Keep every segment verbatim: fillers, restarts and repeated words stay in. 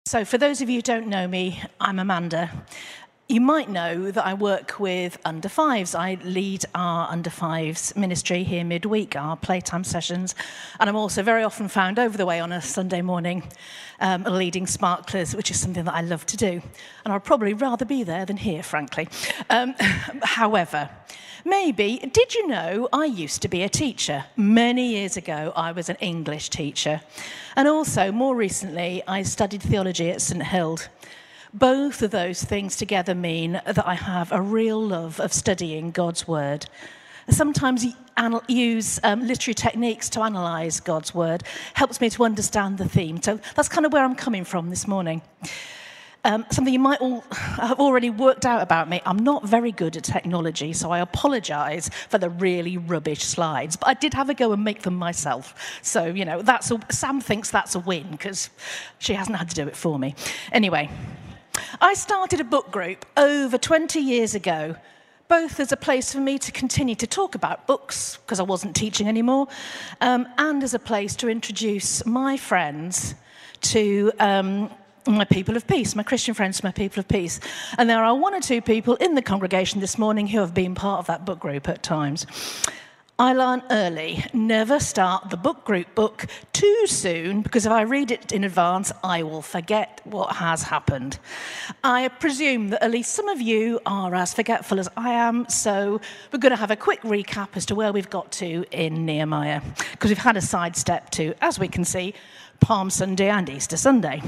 So for those of you who don't know me, I'm Amanda. You might know that I work with under fives. I lead our under fives ministry here midweek, our playtime sessions. And I'm also very often found over the way on a Sunday morning um, leading Sparklers, which is something that I love to do. And I'd probably rather be there than here, frankly. Um, however, maybe, did you know I used to be a teacher? Many years ago, I was an English teacher. And also, more recently, I studied theology at St Hild. Both of those things together mean that I have a real love of studying God's Word. I sometimes use um, literary techniques to analyse God's Word. Helps me to understand the theme. So that's kind of where I'm coming from this morning. Um, something you might all have already worked out about me, I'm not very good at technology, so I apologise for the really rubbish slides. But I did have a go and make them myself. So, you know, that's a, Sam thinks that's a win, because she hasn't had to do it for me. Anyway, I started a book group over twenty years ago, both as a place for me to continue to talk about books, because I wasn't teaching anymore, um, and as a place to introduce my friends to um, my people of peace, my Christian friends to my people of peace. And there are one or two people in the congregation this morning who have been part of that book group at times. I learn early, never start the book group book too soon, because if I read it in advance, I will forget what has happened. I presume that at least some of you are as forgetful as I am, so we're going to have a quick recap as to where we've got to in Nehemiah, because we've had a sidestep to, as we can see, Palm Sunday and Easter Sunday.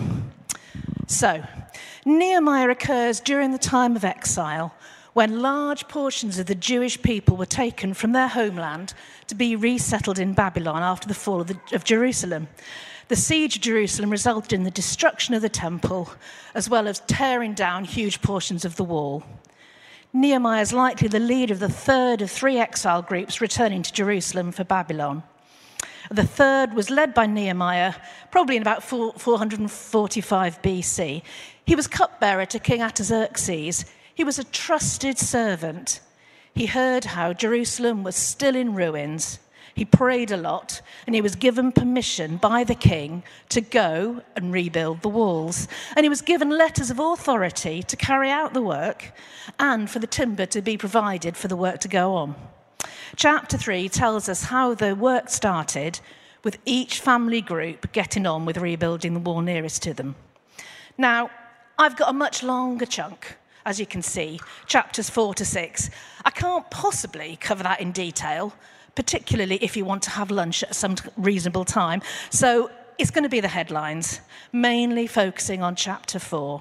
So, Nehemiah occurs during the time of exile, when large portions of the Jewish people were taken from their homeland to be resettled in Babylon after the fall of, the, of Jerusalem. The siege of Jerusalem resulted in the destruction of the temple, as well as tearing down huge portions of the wall. Nehemiah is likely the leader of the third of three exile groups returning to Jerusalem for Babylon. The third was led by Nehemiah, probably in about four hundred forty-five B C. He was cupbearer to King Artaxerxes. He was a trusted servant. He heard how Jerusalem was still in ruins. He prayed a lot, and he was given permission by the king to go and rebuild the walls. And he was given letters of authority to carry out the work and for the timber to be provided for the work to go on. Chapter three tells us how the work started, with each family group getting on with rebuilding the wall nearest to them. Now, I've got a much longer chunk, as you can see, chapters four to six. I can't possibly cover that in detail, particularly if you want to have lunch at some reasonable time. So it's going to be the headlines, mainly focusing on chapter four.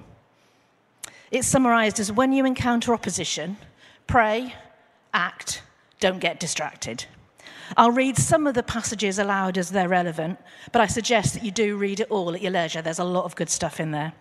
It's summarised as: when you encounter opposition, pray, act, don't get distracted. I'll read some of the passages aloud as they're relevant, but I suggest that you do read it all at your leisure. There's a lot of good stuff in there.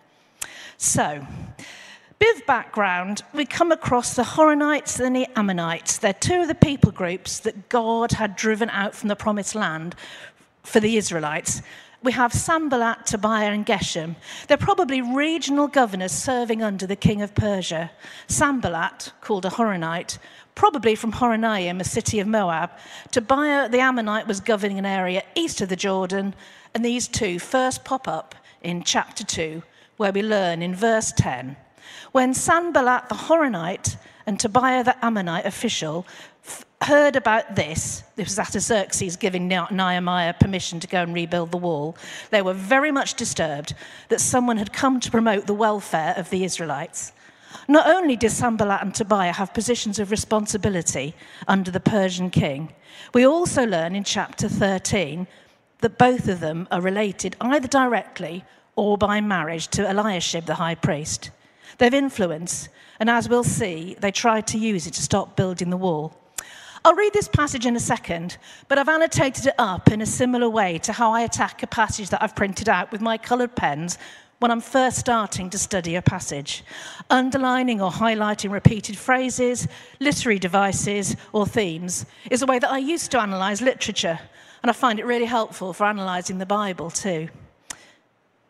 So, bit of background, we come across the Horonites and the Ammonites. They're two of the people groups that God had driven out from the Promised Land for the Israelites. We have Sanballat, Tobiah, and Geshem. They're probably regional governors serving under the king of Persia. Sanballat, called a Horonite, probably from Horonaim, a city of Moab. Tobiah, the Ammonite, was governing an area east of the Jordan. And these two first pop up in chapter two, where we learn in verse ten. When Sanballat the Horonite and Tobiah the Ammonite official f- heard about this, this was Artaxerxes giving Nehemiah permission to go and rebuild the wall, they were very much disturbed that someone had come to promote the welfare of the Israelites. Not only did Sanballat and Tobiah have positions of responsibility under the Persian king, we also learn in chapter thirteen that both of them are related either directly or by marriage to Eliashib the high priest. They've influence, and as we'll see, they tried to use it to stop building the wall. I'll read this passage in a second, but I've annotated it up in a similar way to how I attack a passage that I've printed out with my coloured pens when I'm first starting to study a passage. Underlining or highlighting repeated phrases, literary devices, or themes is a way that I used to analyse literature, and I find it really helpful for analysing the Bible too.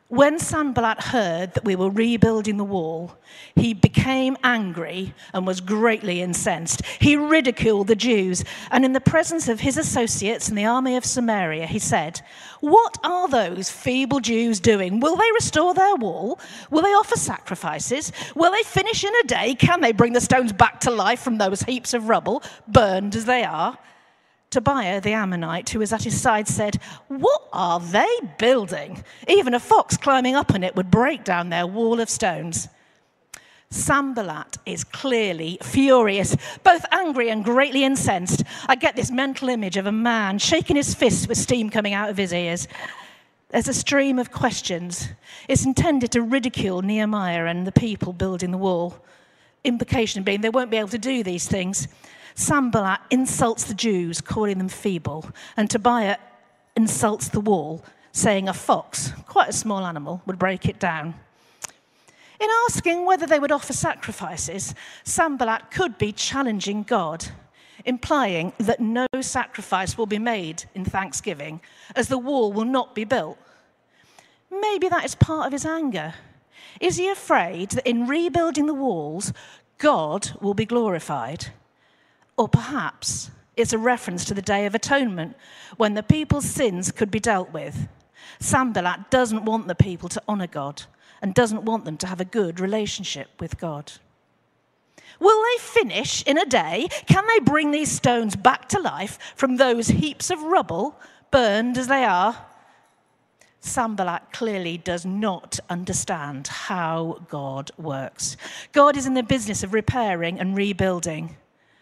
When Sanballat heard that we were rebuilding the wall, he became angry and was greatly incensed. He ridiculed the Jews, and in the presence of his associates in the army of Samaria, he said, "What are those feeble Jews doing? Will they restore their wall? Will they offer sacrifices? Will they finish in a day? Can they bring the stones back to life from those heaps of rubble, burned as they are?" Tobiah the Ammonite, who was at his side, said, "What are they building? Even a fox climbing up on it would break down their wall of stones." Sanballat is clearly furious, both angry and greatly incensed. I get this mental image of a man shaking his fists with steam coming out of his ears. There's a stream of questions. It's intended to ridicule Nehemiah and the people building the wall. Implication being they won't be able to do these things. Sanballat insults the Jews, calling them feeble, and Tobiah insults the wall, saying a fox, quite a small animal, would break it down. In asking whether they would offer sacrifices, Sanballat could be challenging God, implying that no sacrifice will be made in thanksgiving, as the wall will not be built. Maybe that is part of his anger. Is he afraid that in rebuilding the walls, God will be glorified? Or perhaps it's a reference to the Day of Atonement, when the people's sins could be dealt with. Sanballat doesn't want the people to honour God and doesn't want them to have a good relationship with God. Will they finish in a day? Can they bring these stones back to life from those heaps of rubble, burned as they are? Sanballat clearly does not understand how God works. God is in the business of repairing and rebuilding.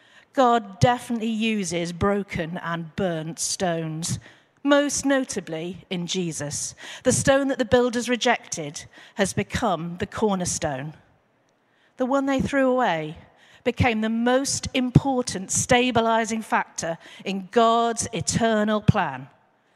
God definitely uses broken and burnt stones, most notably in Jesus. The stone that the builders rejected has become the cornerstone. The one they threw away became the most important stabilizing factor in God's eternal plan.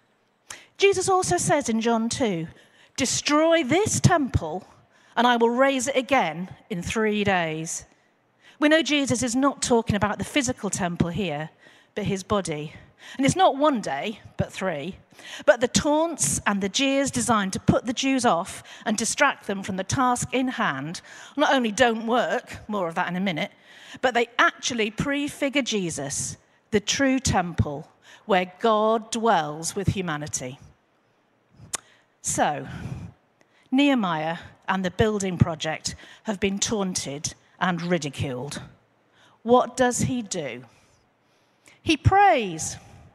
Jesus also says in John two, "Destroy this temple, and I will raise it again in three days." We know Jesus is not talking about the physical temple here, but his body. And it's not one day, but three. But the taunts and the jeers designed to put the Jews off and distract them from the task in hand not only don't work, more of that in a minute, but they actually prefigure Jesus, the true temple where God dwells with humanity. So, Nehemiah and the building project have been taunted and ridiculed. What does he do? He prays.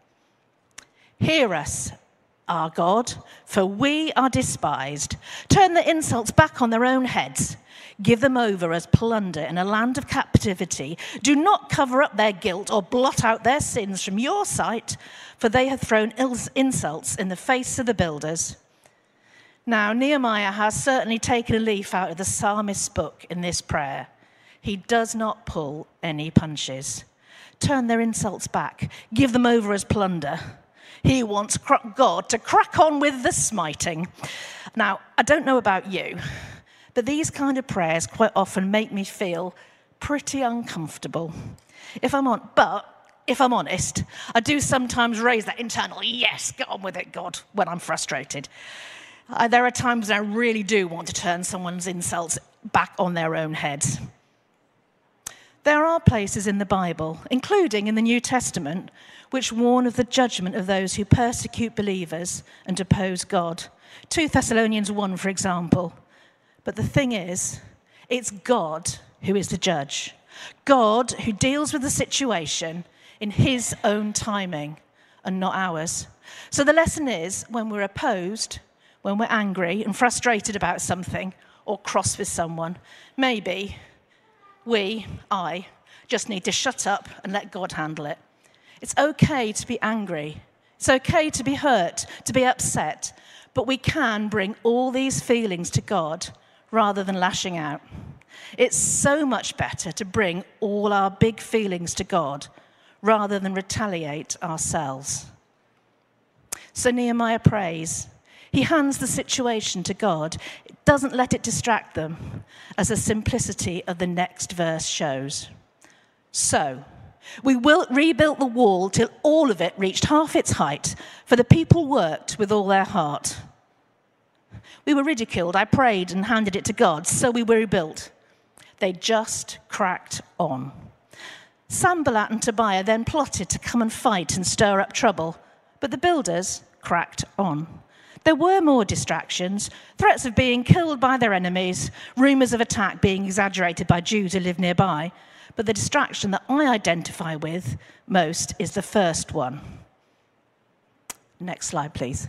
"Hear us, our God, for we are despised. Turn the insults back on their own heads. Give them over as plunder in a land of captivity. Do not cover up their guilt or blot out their sins from your sight, for they have thrown insults in the face of the builders." Now, Nehemiah has certainly taken a leaf out of the psalmist's book in this prayer. He does not pull any punches. Turn their insults back. Give them over as plunder. He wants God to crack on with the smiting. Now, I don't know about you, but these kind of prayers quite often make me feel pretty uncomfortable. If I'm on, but if I'm honest, I do sometimes raise that internal, "Yes, get on with it, God," when I'm frustrated. Uh, there are times when I really do want to turn someone's insults back on their own heads. There are places in the Bible, including in the New Testament, which warn of the judgment of those who persecute believers and oppose God. Second Thessalonians one, for example. But the thing is, it's God who is the judge. God who deals with the situation in his own timing and not ours. So the lesson is, when we're opposed, when we're angry and frustrated about something or cross with someone, maybe we, I, just need to shut up and let God handle it. It's okay to be angry. It's okay to be hurt, to be upset, but we can bring all these feelings to God rather than lashing out. It's so much better to bring all our big feelings to God rather than retaliate ourselves. So Nehemiah prays. He hands the situation to God. It doesn't let it distract them, as the simplicity of the next verse shows. So, we will rebuilt the wall till all of it reached half its height, for the people worked with all their heart. We were ridiculed. I prayed and handed it to God, so we were rebuilt. They just cracked on. Sanballat and Tobiah then plotted to come and fight and stir up trouble, but the builders cracked on. There were more distractions, threats of being killed by their enemies, rumours of attack being exaggerated by Jews who live nearby. But the distraction that I identify with most is the first one. Next slide, please.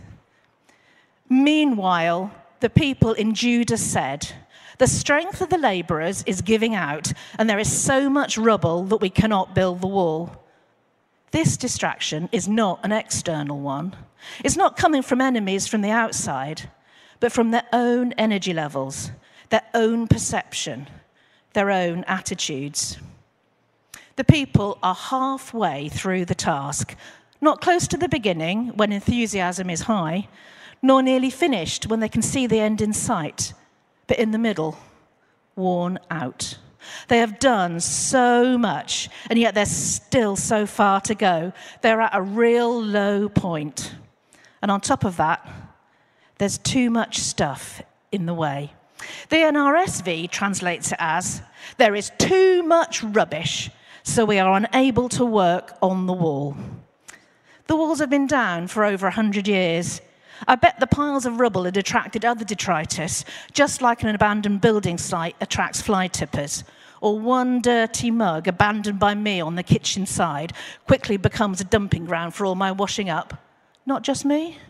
Meanwhile, the people in Judah said, "The strength of the labourers is giving out, and there is so much rubble that we cannot build the wall." This distraction is not an external one. It's not coming from enemies from the outside, but from their own energy levels, their own perception, their own attitudes. The people are halfway through the task, not close to the beginning when enthusiasm is high, nor nearly finished when they can see the end in sight, but in the middle, worn out. They have done so much, and yet there's still so far to go. They're at a real low point. And on top of that, there's too much stuff in the way. The N R S V translates it as, "There is too much rubbish, so we are unable to work on the wall." The walls have been down for over one hundred years. I bet the piles of rubble had attracted other detritus, just like an abandoned building site attracts fly tippers, or one dirty mug abandoned by me on the kitchen side quickly becomes a dumping ground for all my washing up. Not just me.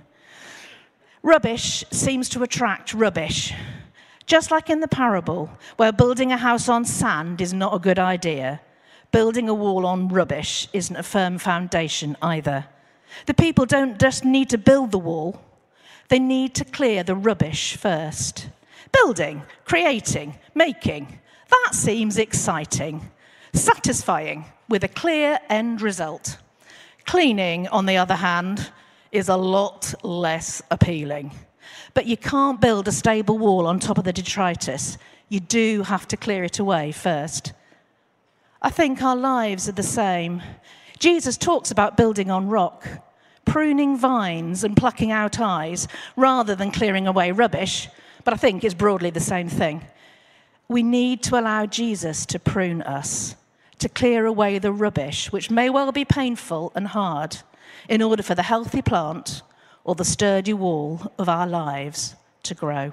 Rubbish seems to attract rubbish. Just like in the parable, where building a house on sand is not a good idea, building a wall on rubbish isn't a firm foundation either. The people don't just need to build the wall, they need to clear the rubbish first. Building, creating, making, that seems exciting, satisfying, with a clear end result. Cleaning, on the other hand, is a lot less appealing. But you can't build a stable wall on top of the detritus. You do have to clear it away first. I think our lives are the same. Jesus talks about building on rock, pruning vines and plucking out eyes rather than clearing away rubbish, but I think it's broadly the same thing. We need to allow Jesus to prune us, to clear away the rubbish, which may well be painful and hard, in order for the healthy plant or the sturdy wall of our lives to grow.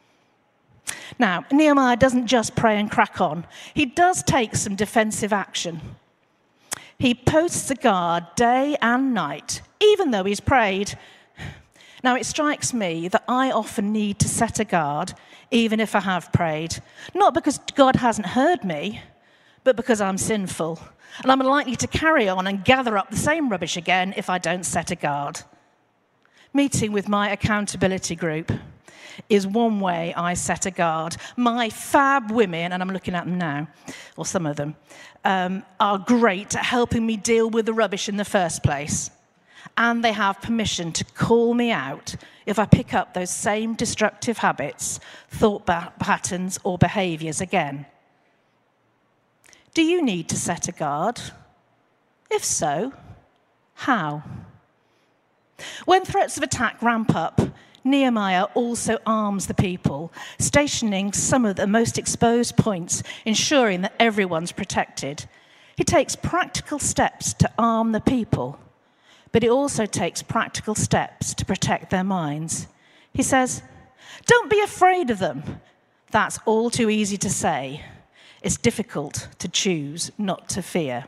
Now, Nehemiah doesn't just pray and crack on. He does take some defensive action. He posts a guard day and night, even though he's prayed. Now, it strikes me that I often need to set a guard, even if I have prayed. Not because God hasn't heard me, but because I'm sinful. And I'm likely to carry on and gather up the same rubbish again if I don't set a guard. Meeting with my accountability group is one way I set a guard. My fab women, and I'm looking at them now, or some of them, um, are great at helping me deal with the rubbish in the first place. And they have permission to call me out if I pick up those same destructive habits, thought patterns, or behaviours again. Do you need to set a guard? If so, how? When threats of attack ramp up, Nehemiah also arms the people, stationing some of the most exposed points, ensuring that everyone's protected. He takes practical steps to arm the people, but he also takes practical steps to protect their minds. He says, "Don't be afraid of them." That's all too easy to say. It's difficult to choose not to fear.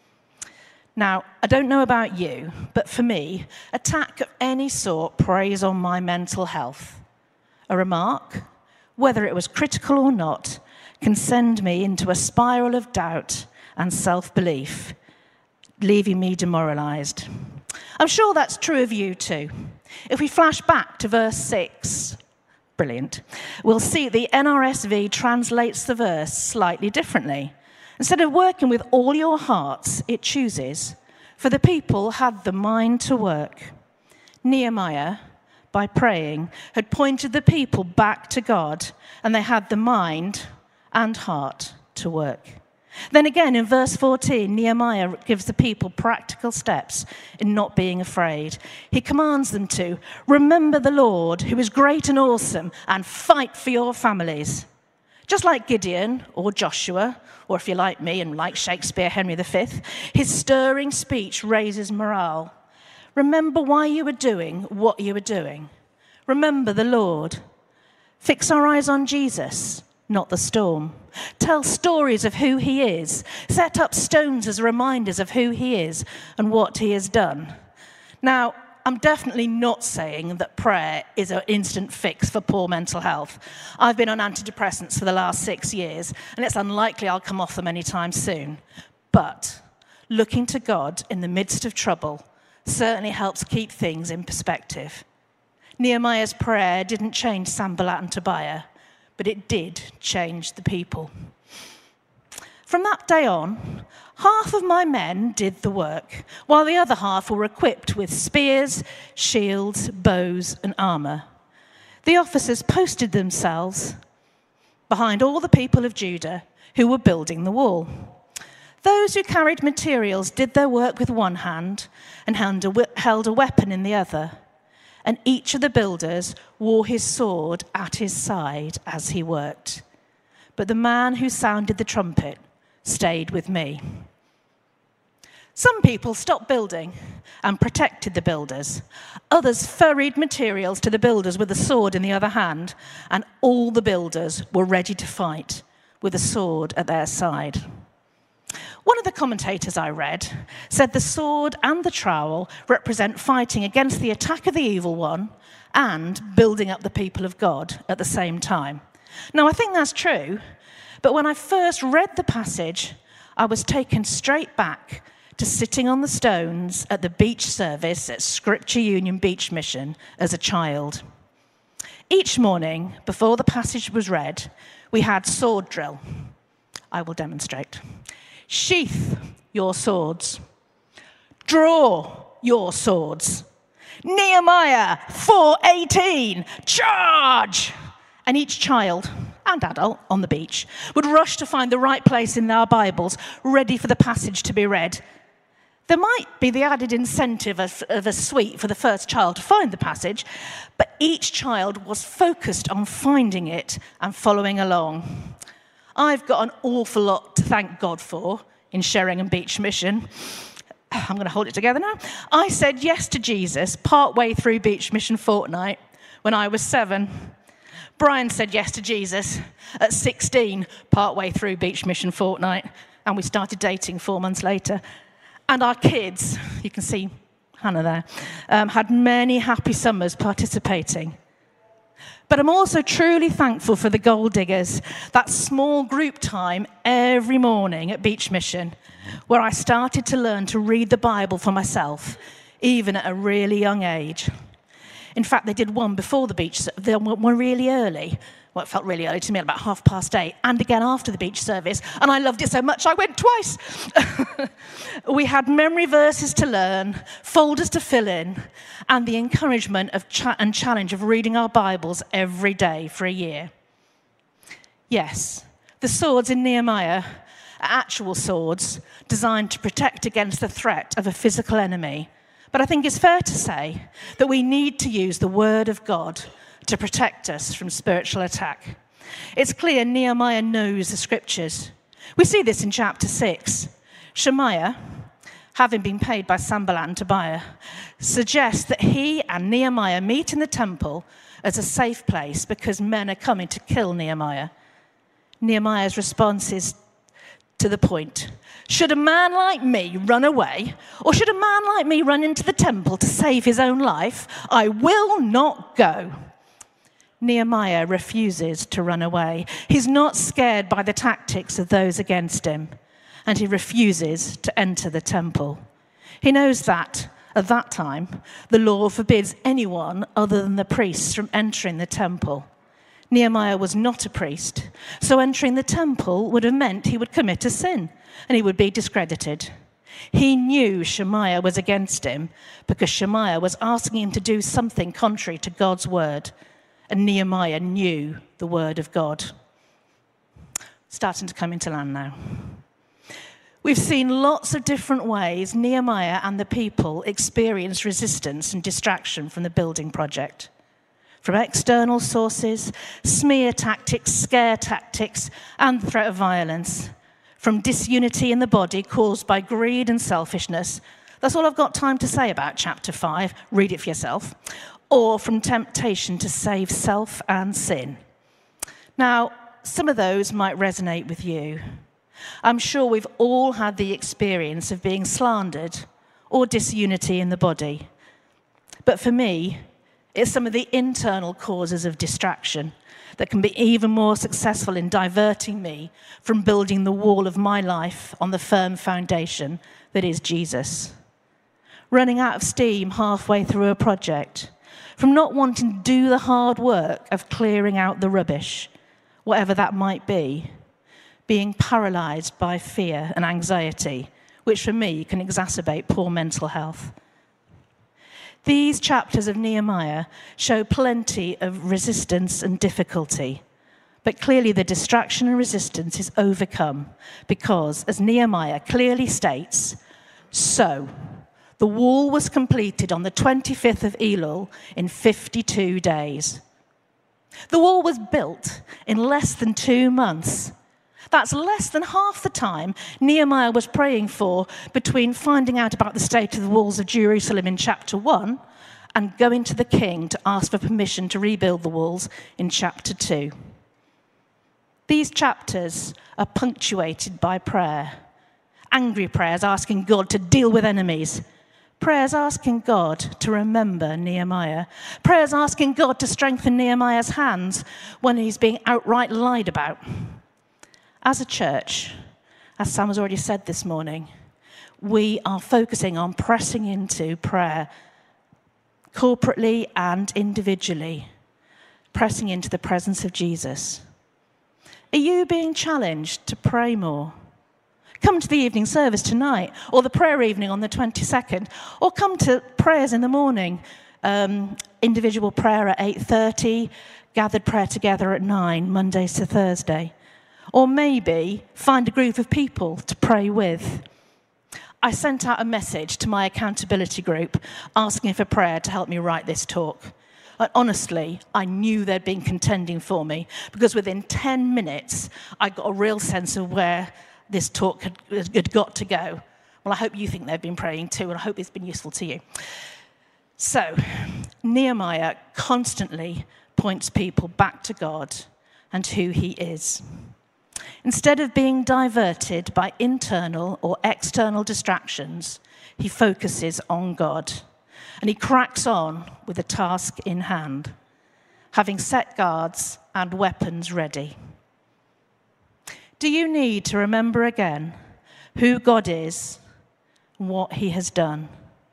Now, I don't know about you, but for me, attack of any sort preys on my mental health. A remark, whether it was critical or not, can send me into a spiral of doubt and self-belief, leaving me demoralized. I'm sure that's true of you too. If we flash back to verse six, brilliant, we'll see the N R S V translates the verse slightly differently. Instead of working with all your hearts, it chooses, for the people had the mind to work. Nehemiah, by praying, had pointed the people back to God, and they had the mind and heart to work. Then again, in verse fourteen, Nehemiah gives the people practical steps in not being afraid. He commands them to remember the Lord, who is great and awesome, and fight for your families. Just like Gideon or Joshua, or if you're like me and like Shakespeare, Henry the Fifth, his stirring speech raises morale. Remember why you were doing what you were doing. Remember the Lord. Fix our eyes on Jesus, not the storm. Tell stories of who he is. Set up stones as reminders of who he is and what he has done. Now, I'm definitely not saying that prayer is an instant fix for poor mental health. I've been on antidepressants for the last six years, and it's unlikely I'll come off them anytime soon. But looking to God in the midst of trouble certainly helps keep things in perspective. Nehemiah's prayer didn't change Sanballat and Tobiah, but it did change the people. From that day on, half of my men did the work, while the other half were equipped with spears, shields, bows, and armor. The officers posted themselves behind all the people of Judah who were building the wall. Those who carried materials did their work with one hand and held a weapon in the other. And each of the builders wore his sword at his side as he worked. But the man who sounded the trumpet stayed with me. Some people stopped building and protected the builders. Others ferried materials to the builders with a sword in the other hand, and all the builders were ready to fight with a sword at their side. One of the commentators I read said the sword and the trowel represent fighting against the attack of the evil one and building up the people of God at the same time. Now, I think that's true, but when I first read the passage, I was taken straight back to sitting on the stones at the beach service at Scripture Union Beach Mission as a child. Each morning, before the passage was read, we had sword drill. I will demonstrate. Sheath your swords. Draw your swords. Nehemiah four eighteen, charge! And each child and adult on the beach would rush to find the right place in our Bibles, ready for the passage to be read. There might be the added incentive of, of a sweet for the first child to find the passage, but each child was focused on finding it and following along. I've got an awful lot to thank God for in Sheringham Beach Mission. I'm going to hold it together now. I said yes to Jesus partway through Beach Mission fortnight when I was seven. Brian said yes to Jesus at sixteen, partway through Beach Mission fortnight, and we started dating four months later. And our kids, you can see Hannah there, um, had many happy summers participating. But I'm also truly thankful for the Gold Diggers, that small group time every morning at Beach Mission, where I started to learn to read the Bible for myself, even at a really young age. In fact, they did one before the beach, they were really early. Well, it felt really early to me, at about half past eight, and again after the beach service, and I loved it so much I went twice. We had memory verses to learn, folders to fill in, and the encouragement of cha- and challenge of reading our Bibles every day for a year. Yes, the swords in Nehemiah are actual swords designed to protect against the threat of a physical enemy. But I think it's fair to say that we need to use the Word of God to protect us from spiritual attack. It's clear Nehemiah knows the Scriptures. We see this in chapter six. Shemaiah, having been paid by Sanballat and Tobiah, suggests that he and Nehemiah meet in the temple as a safe place because men are coming to kill Nehemiah. Nehemiah's response is to the point. Should a man like me run away, or should a man like me run into the temple to save his own life? I will not go. Nehemiah refuses to run away. He's not scared by the tactics of those against him, and he refuses to enter the temple. He knows that, at that time, the law forbids anyone other than the priests from entering the temple. Nehemiah was not a priest, so entering the temple would have meant he would commit a sin, and he would be discredited. He knew Shemaiah was against him because Shemaiah was asking him to do something contrary to God's word, and Nehemiah knew the word of God. Starting to come into land now. We've seen lots of different ways Nehemiah and the people experienced resistance and distraction from the building project. From external sources, smear tactics, scare tactics, and the threat of violence. From disunity in the body caused by greed and selfishness. That's all I've got time to say about chapter five. Read it for yourself. Or from temptation to save self and sin. Now, some of those might resonate with you. I'm sure we've all had the experience of being slandered or disunity in the body. But for me, it's some of the internal causes of distraction that can be even more successful in diverting me from building the wall of my life on the firm foundation that is Jesus. Running out of steam halfway through a project, from not wanting to do the hard work of clearing out the rubbish, whatever that might be, being paralyzed by fear and anxiety, which for me can exacerbate poor mental health. These chapters of Nehemiah show plenty of resistance and difficulty, but clearly the distraction and resistance is overcome because, as Nehemiah clearly states, so the wall was completed on the twenty-fifth of Elul in fifty-two days. The wall was built in less than two months. That's less than half the time Nehemiah was praying for between finding out about the state of the walls of Jerusalem in chapter one and going to the king to ask for permission to rebuild the walls in chapter two. These chapters are punctuated by prayer. Angry prayers asking God to deal with enemies. Prayers asking God to remember Nehemiah. Prayers asking God to strengthen Nehemiah's hands when he's being outright lied about. As a church, as Sam has already said this morning, we are focusing on pressing into prayer, corporately and individually, pressing into the presence of Jesus. Are you being challenged to pray more? Come to the evening service tonight, or the prayer evening on the twenty-second, or come to prayers in the morning, um, individual prayer at eight thirty, gathered prayer together at nine, Mondays to Thursday. Or maybe find a group of people to pray with. I sent out a message to my accountability group asking for prayer to help me write this talk. And honestly, I knew they'd been contending for me because within ten minutes, I got a real sense of where this talk had, had got to go. Well, I hope you think they've been praying too, and I hope it's been useful to you. So, Nehemiah constantly points people back to God and who he is. Instead of being diverted by internal or external distractions, he focuses on God. And he cracks on with the task in hand, having set guards and weapons ready. Do you need to remember again who God is and what he has done?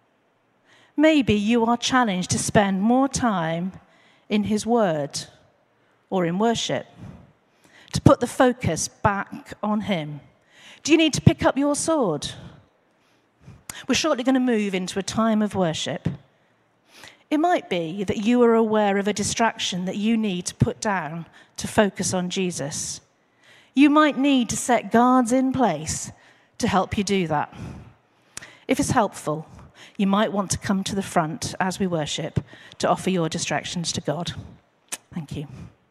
Maybe you are challenged to spend more time in his word or in worship, to put the focus back on him. Do you need to pick up your sword? We're shortly going to move into a time of worship. It might be that you are aware of a distraction that you need to put down to focus on Jesus. You might need to set guards in place to help you do that. If it's helpful, you might want to come to the front as we worship to offer your distractions to God. Thank you.